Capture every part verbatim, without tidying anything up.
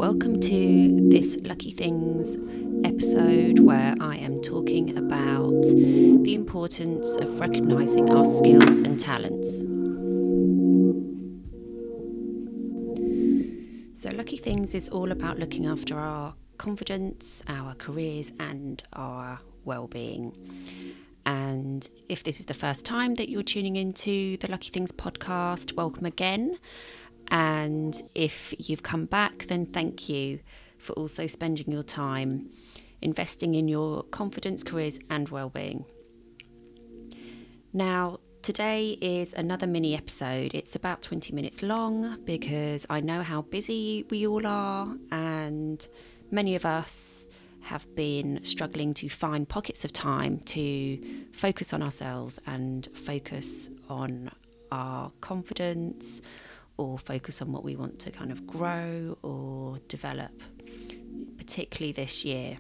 welcome to this Lucky Things episode where I am talking about the importance of recognising our skills and talents. So Lucky Things is all about looking after our confidence, our careers and our well-being. And if this is the first time that you're tuning into the Lucky Things podcast, welcome again. And if you've come back, then thank you for also spending your time investing in your confidence, careers and well-being. Now, today is another mini episode. It's about twenty minutes long because I know how busy we all are, and many of us have been struggling to find pockets of time to focus on ourselves and focus on our confidence, or focus on what we want to kind of grow or develop, particularly this year.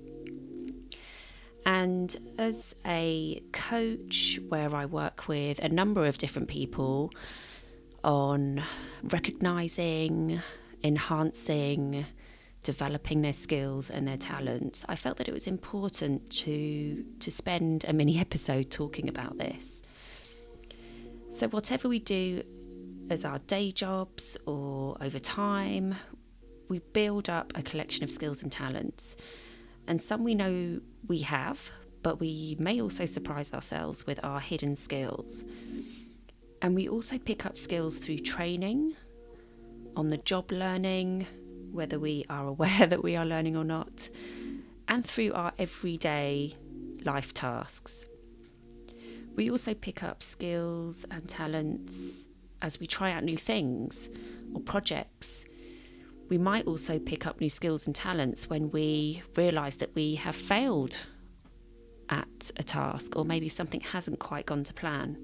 And as a coach where I work with a number of different people on recognising, enhancing, developing their skills and their talents, I felt that it was important to to spend a mini episode talking about this. So whatever we do as our day jobs or over time, we build up a collection of skills and talents. And some we know we have, but we may also surprise ourselves with our hidden skills. And we also pick up skills through training, on the job learning, whether we are aware that we are learning or not, and through our everyday life tasks. We also pick up skills and talents as we try out new things or projects. We might also pick up new skills and talents when we realise that we have failed at a task, or maybe something hasn't quite gone to plan.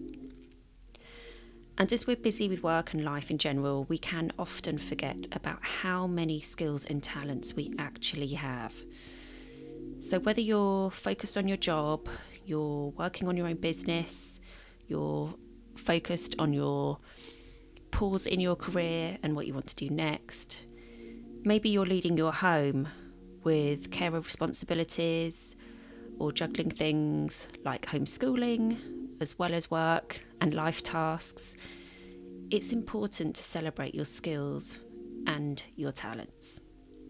And as we're busy with work and life in general, we can often forget about how many skills and talents we actually have. So whether you're focused on your job, you're working on your own business, you're focused on your pause in your career and what you want to do next. Maybe you're leading your home with care of responsibilities or juggling things like homeschooling as well as work and life tasks. It's important to celebrate your skills and your talents.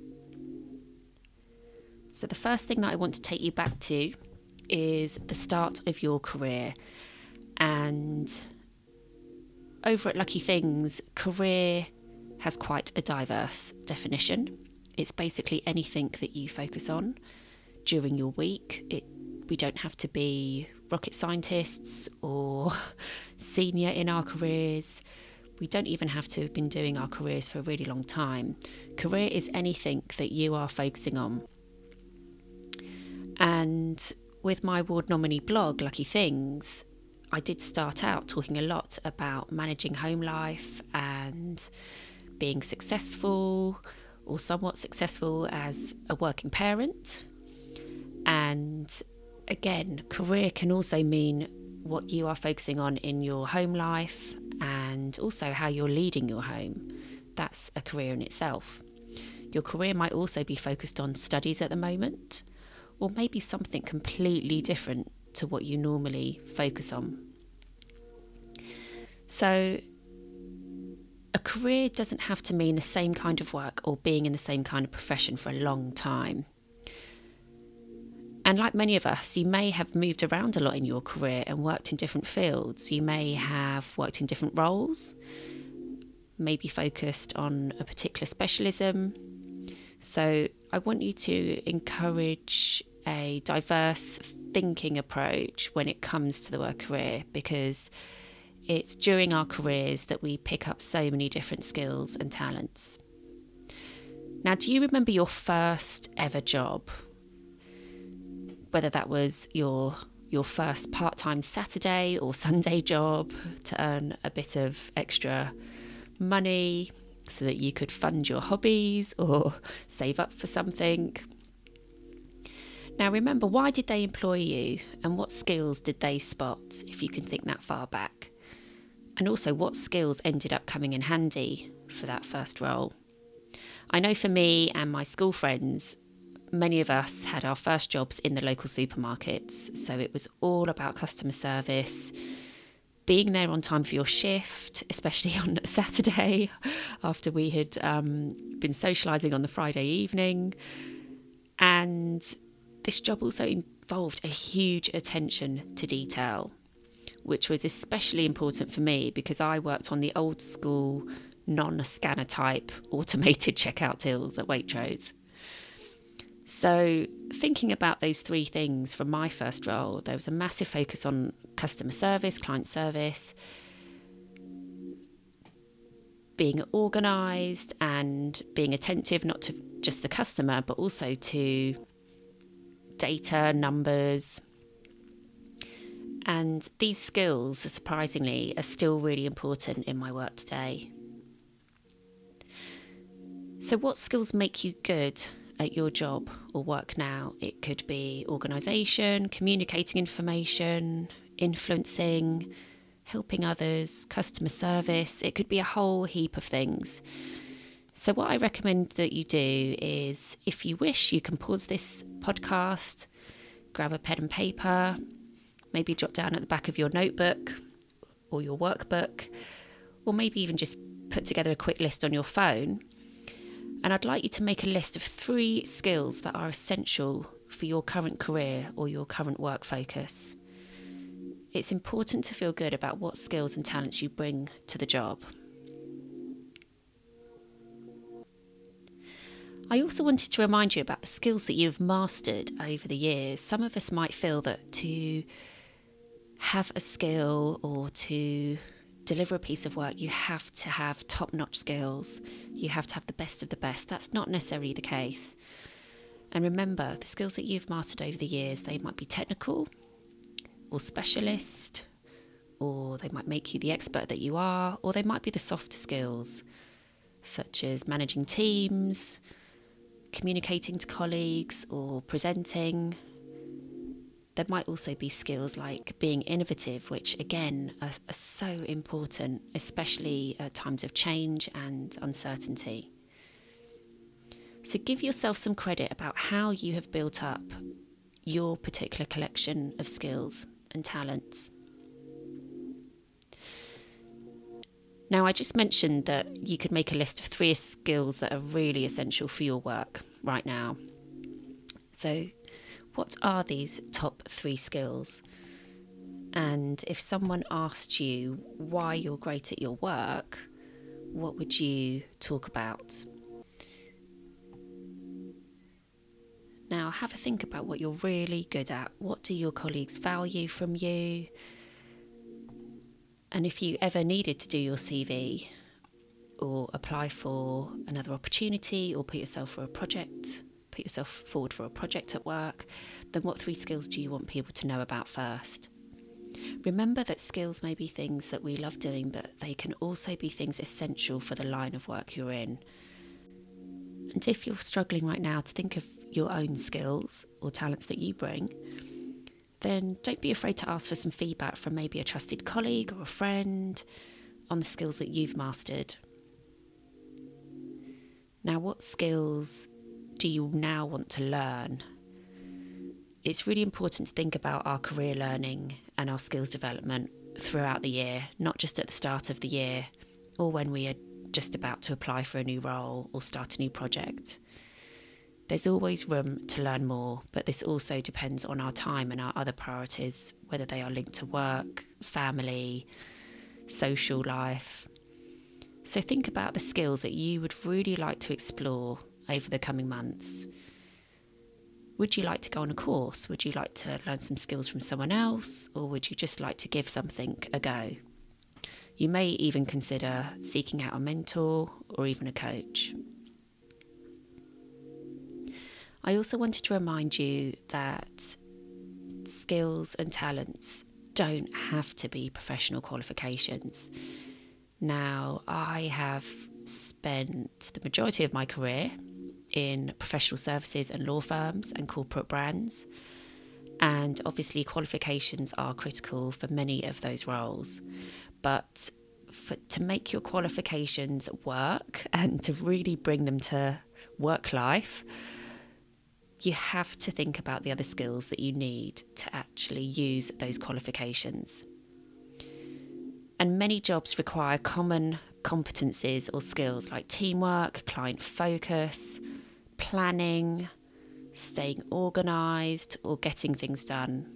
So the first thing that I want to take you back to is the start of your career. And over at Lucky Things, career has quite a diverse definition. It's basically anything that you focus on during your week. It, we don't have to be rocket scientists or senior in our careers. We don't even have to have been doing our careers for a really long time. Career is anything that you are focusing on. And with my award nominee blog, Lucky Things, I did start out talking a lot about managing home life and being successful or somewhat successful as a working parent. And again, career can also mean what you are focusing on in your home life and also how you're leading your home. That's a career in itself. Your career might also be focused on studies at the moment, or maybe something completely different to what you normally focus on. So a career doesn't have to mean the same kind of work or being in the same kind of profession for a long time. And like many of us, you may have moved around a lot in your career and worked in different fields. You may have worked in different roles, maybe focused on a particular specialism. So I want you to encourage a diverse thinking approach when it comes to the work career, because it's during our careers that we pick up so many different skills and talents. Now, do you remember your first ever job? Whether that was your your first part-time Saturday or Sunday job to earn a bit of extra money so that you could fund your hobbies or save up for something. Now remember, why did they employ you and what skills did they spot, if you can think that far back? And also, what skills ended up coming in handy for that first role? I know for me and my school friends, many of us had our first jobs in the local supermarkets. So it was all about customer service, being there on time for your shift, especially on a Saturday after we had um, been socialising on the Friday evening. And this job also involved a huge attention to detail, which was especially important for me because I worked on the old school non-scanner type automated checkout tills at Waitrose. So thinking about those three things from my first role, there was a massive focus on customer service, client service, being organised and being attentive not to just the customer, but also to data, numbers. And these skills, surprisingly, are still really important in my work today. So what skills make you good at your job or work now? It could be organisation, communicating information, influencing, helping others, customer service. It could be a whole heap of things. So what I recommend that you do is, if you wish, you can pause this podcast, grab a pen and paper, maybe jot down at the back of your notebook or your workbook, or maybe even just put together a quick list on your phone. And I'd like you to make a list of three skills that are essential for your current career or your current work focus. It's important to feel good about what skills and talents you bring to the job. I also wanted to remind you about the skills that you've mastered over the years. Some of us might feel that to have a skill or to deliver a piece of work, you have to have top-notch skills. You have to have the best of the best. That's not necessarily the case. And remember, the skills that you've mastered over the years, they might be technical or specialist, or they might make you the expert that you are, or they might be the softer skills, such as managing teams, communicating to colleagues, or presenting. There might also be skills like being innovative, which again are, are so important, especially at times of change and uncertainty. So give yourself some credit about how you have built up your particular collection of skills and talents. Now, I just mentioned that you could make a list of three skills that are really essential for your work right now. So what are these top three skills? And if someone asked you why you're great at your work, what would you talk about? Now, have a think about what you're really good at. What do your colleagues value from you? And if you ever needed to do your C V or apply for another opportunity or put yourself for a project, put yourself forward for a project at work, then what three skills do you want people to know about first? Remember that skills may be things that we love doing, but they can also be things essential for the line of work you're in. And if you're struggling right now to think of your own skills or talents that you bring, then don't be afraid to ask for some feedback from maybe a trusted colleague or a friend on the skills that you've mastered. Now, what skills do you now want to learn? It's really important to think about our career learning and our skills development throughout the year, not just at the start of the year or when we are just about to apply for a new role or start a new project. There's always room to learn more, but this also depends on our time and our other priorities, whether they are linked to work, family, social life. So think about the skills that you would really like to explore over the coming months. Would you like to go on a course? Would you like to learn some skills from someone else? Or would you just like to give something a go? You may even consider seeking out a mentor or even a coach. I also wanted to remind you that skills and talents don't have to be professional qualifications. Now, I have spent the majority of my career in professional services and law firms and corporate brands, and obviously qualifications are critical for many of those roles. But for, to make your qualifications work and to really bring them to work life, you have to think about the other skills that you need to actually use those qualifications. And many jobs require common competencies or skills like teamwork, client focus, planning, staying organised, or getting things done.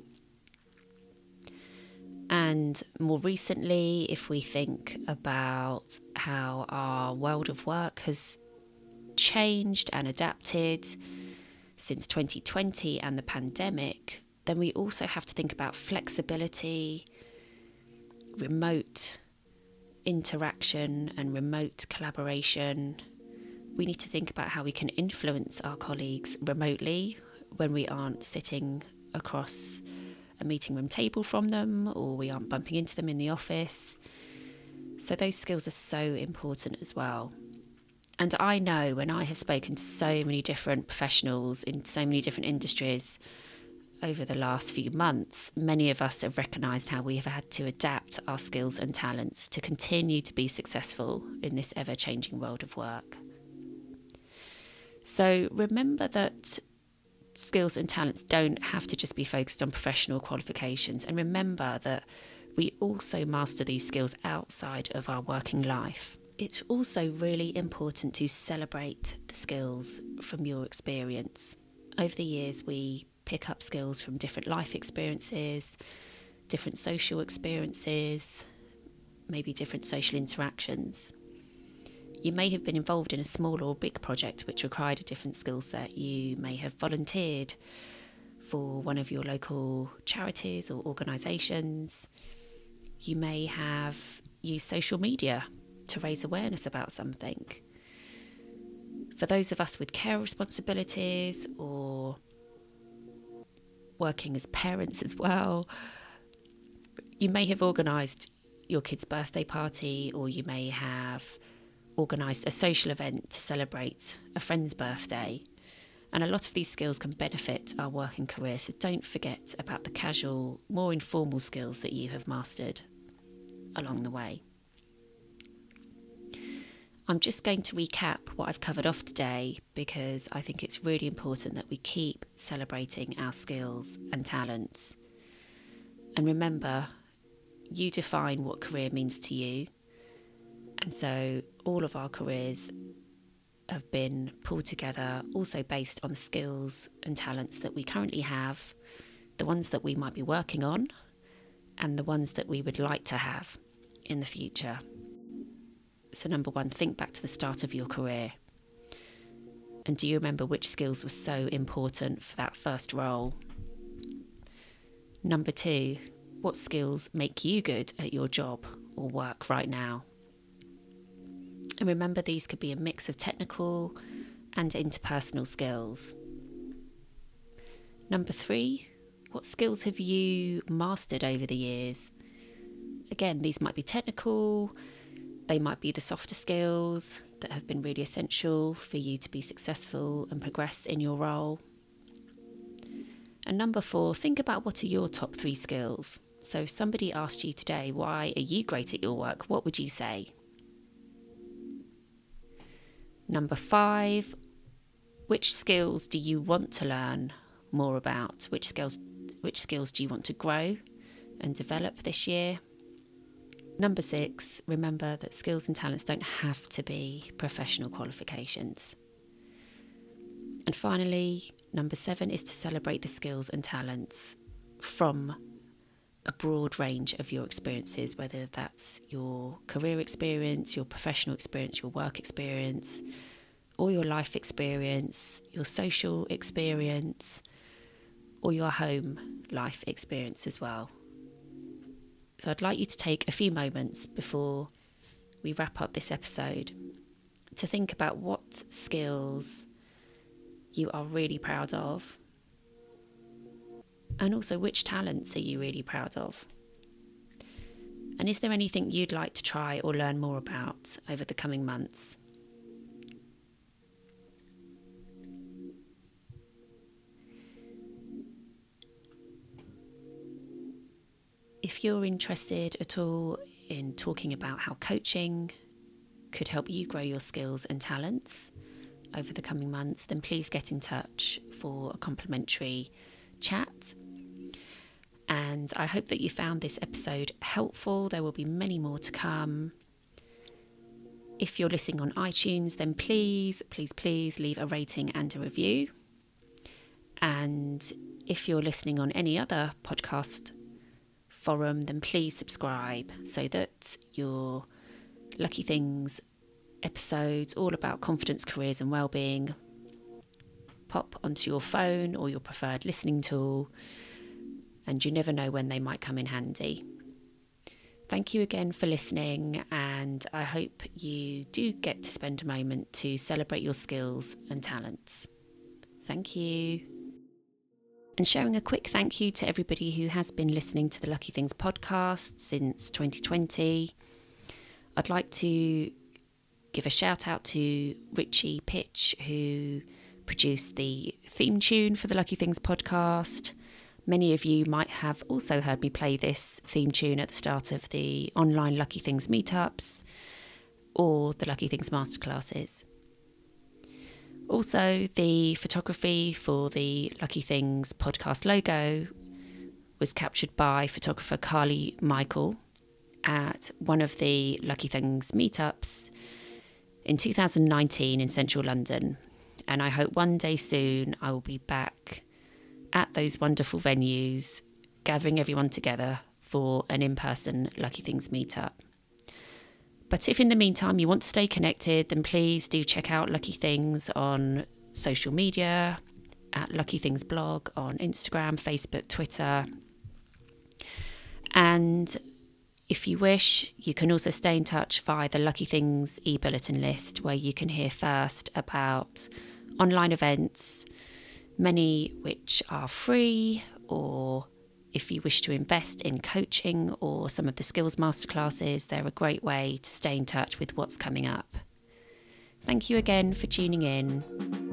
And more recently, if we think about how our world of work has changed and adapted since twenty twenty and the pandemic, then we also have to think about flexibility, remote interaction and remote collaboration. We need to think about how we can influence our colleagues remotely when we aren't sitting across a meeting room table from them, or we aren't bumping into them in the office. So those skills are so important as well. And I know when I have spoken to so many different professionals in so many different industries over the last few months, many of us have recognised how we have had to adapt our skills and talents to continue to be successful in this ever-changing world of work. So remember that skills and talents don't have to just be focused on professional qualifications, and remember that we also master these skills outside of our working life. It's also really important to celebrate the skills from your experience. Over the years, we pick up skills from different life experiences, different social experiences, maybe different social interactions. You may have been involved in a small or big project which required a different skill set. You may have volunteered for one of your local charities or organisations. You may have used social media to raise awareness about something. For those of us with care responsibilities or working as parents as well, you may have organised your kid's birthday party, or you may have organised a social event to celebrate a friend's birthday. And a lot of these skills can benefit our working career, so don't forget about the casual, more informal skills that you have mastered along the way. I'm just going to recap what I've covered off today, because I think it's really important that we keep celebrating our skills and talents. And remember, you define what career means to you. And so all of our careers have been pulled together, also based on the skills and talents that we currently have, the ones that we might be working on, and the ones that we would like to have in the future. So number one, think back to the start of your career. And do you remember which skills were so important for that first role? Number two, what skills make you good at your job or work right now? And remember, these could be a mix of technical and interpersonal skills. Number three, what skills have you mastered over the years? Again, these might be technical, they might be the softer skills that have been really essential for you to be successful and progress in your role. And number four, think about what are your top three skills. So if somebody asked you today, why are you great at your work? What would you say? Number five, which skills do you want to learn more about? Which skills, which skills do you want to grow and develop this year? Number six, remember that skills and talents don't have to be professional qualifications. And finally, number seven is to celebrate the skills and talents from a broad range of your experiences, whether that's your career experience, your professional experience, your work experience, or your life experience, your social experience, or your home life experience as well. So I'd like you to take a few moments before we wrap up this episode to think about what skills you are really proud of, and also which talents are you really proud of. And is there anything you'd like to try or learn more about over the coming months? If you're interested at all in talking about how coaching could help you grow your skills and talents over the coming months, then please get in touch for a complimentary chat. And I hope that you found this episode helpful. There will be many more to come. If you're listening on iTunes, then please, please, please leave a rating and a review. And if you're listening on any other podcast forum, then please subscribe so that your Lucky Things episodes all about confidence, careers and well-being pop onto your phone or your preferred listening tool, and you never know when they might come in handy. Thank you again for listening, and I hope you do get to spend a moment to celebrate your skills and talents. Thank you. And sharing a quick thank you to everybody who has been listening to the Lucky Things podcast since twenty twenty. I'd like to give a shout out to Richie Pitch, who produced the theme tune for the Lucky Things podcast. Many of you might have also heard me play this theme tune at the start of the online Lucky Things meetups or the Lucky Things masterclasses. Also, the photography for the Lucky Things podcast logo was captured by photographer Carly Michael at one of the Lucky Things meetups in two thousand nineteen in central London. And I hope one day soon I will be back at those wonderful venues, gathering everyone together for an in-person Lucky Things meetup. But if in the meantime you want to stay connected, then please do check out Lucky Things on social media, at Lucky Things blog on Instagram, Facebook, Twitter. And if you wish, you can also stay in touch via the Lucky Things e-bulletin list, where you can hear first about online events, many which are free, or if you wish to invest in coaching or some of the skills masterclasses, they're a great way to stay in touch with what's coming up. Thank you again for tuning in.